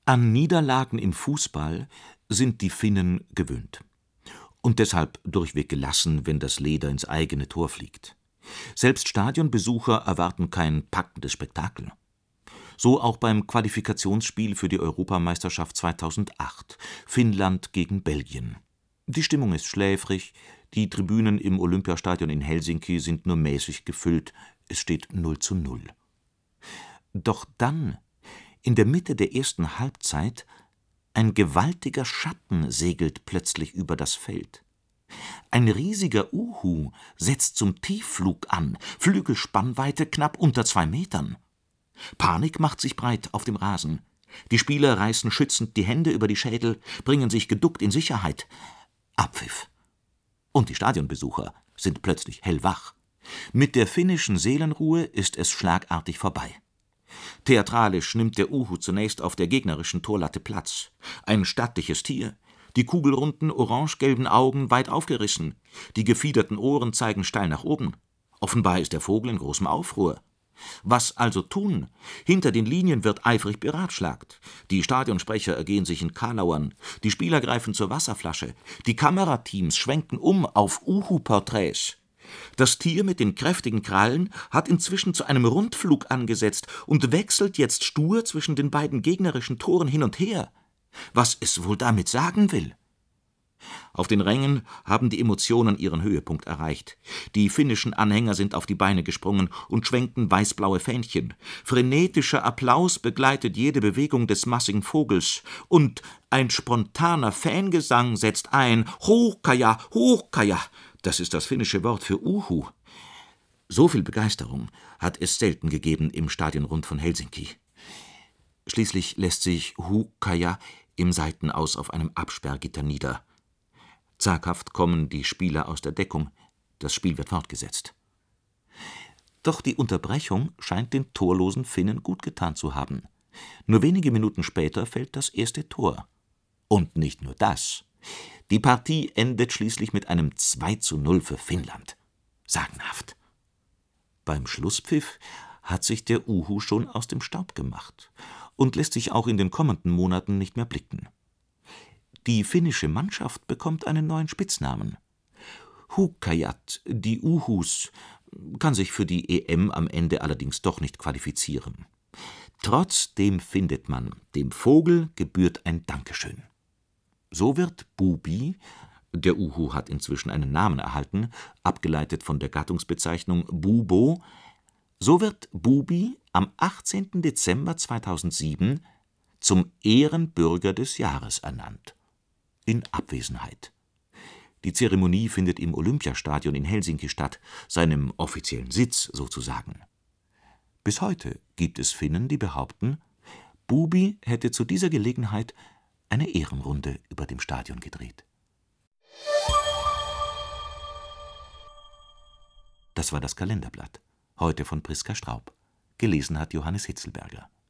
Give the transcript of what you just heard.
An Niederlagen im Fußball sind die Finnen gewöhnt und deshalb durchweg gelassen, wenn das Leder ins eigene Tor fliegt. Selbst Stadionbesucher erwarten kein packendes Spektakel. So auch beim Qualifikationsspiel für die Europameisterschaft 2008, Finnland gegen Belgien. Die Stimmung ist schläfrig, die Tribünen im Olympiastadion in Helsinki sind nur mäßig gefüllt, es steht 0:0. Doch dann, in der Mitte der ersten Halbzeit, ein gewaltiger Schatten segelt plötzlich über das Feld. Ein riesiger Uhu setzt zum Tiefflug an, Flügelspannweite knapp unter 2 Metern. Panik macht sich breit auf dem Rasen. Die Spieler reißen schützend die Hände über die Schädel, bringen sich geduckt in Sicherheit. Abpfiff. Und die Stadionbesucher sind plötzlich hellwach. Mit der finnischen Seelenruhe ist es schlagartig vorbei. Theatralisch nimmt der Uhu zunächst auf der gegnerischen Torlatte Platz. Ein stattliches Tier, die kugelrunden orange-gelben Augen weit aufgerissen, die gefiederten Ohren zeigen steil nach oben. Offenbar ist der Vogel in großem Aufruhr. Was also tun? Hinter den Linien wird eifrig beratschlagt. Die Stadionsprecher ergehen sich in Karlauern, die Spieler greifen zur Wasserflasche, die Kamerateams schwenken um auf Uhu-Porträts. Das Tier mit den kräftigen Krallen hat inzwischen zu einem Rundflug angesetzt und wechselt jetzt stur zwischen den beiden gegnerischen Toren hin und her. Was es wohl damit sagen will? Auf den Rängen haben die Emotionen ihren Höhepunkt erreicht. Die finnischen Anhänger sind auf die Beine gesprungen und schwenkten weißblaue Fähnchen. Frenetischer Applaus begleitet jede Bewegung des massigen Vogels. Und ein spontaner Fangesang setzt ein. Huuhkaja, huuhkaja. Das ist das finnische Wort für Uhu. So viel Begeisterung hat es selten gegeben im Stadionrund von Helsinki. Schließlich lässt sich Huuhkaja im Seitenaus auf einem Absperrgitter nieder. Zaghaft kommen die Spieler aus der Deckung. Das Spiel wird fortgesetzt. Doch die Unterbrechung scheint den torlosen Finnen gut getan zu haben. Nur wenige Minuten später fällt das erste Tor. Und nicht nur das. Die Partie endet schließlich mit einem 2:0 für Finnland. Sagenhaft. Beim Schlusspfiff hat sich der Uhu schon aus dem Staub gemacht und lässt sich auch in den kommenden Monaten nicht mehr blicken. Die finnische Mannschaft bekommt einen neuen Spitznamen. Huuhkajat, die Uhus, kann sich für die EM am Ende allerdings doch nicht qualifizieren. Trotzdem findet man, dem Vogel gebührt ein Dankeschön. So wird Bubi, der Uhu hat inzwischen einen Namen erhalten, abgeleitet von der Gattungsbezeichnung Bubo, so wird Bubi am 18. Dezember 2007 zum Ehrenbürger des Jahres ernannt. In Abwesenheit. Die Zeremonie findet im Olympiastadion in Helsinki statt, seinem offiziellen Sitz sozusagen. Bis heute gibt es Finnen, die behaupten, Bubi hätte zu dieser Gelegenheit eine Ehrenrunde über dem Stadion gedreht. Das war das Kalenderblatt. Heute von Priska Straub. Gelesen hat Johannes Hitzelberger.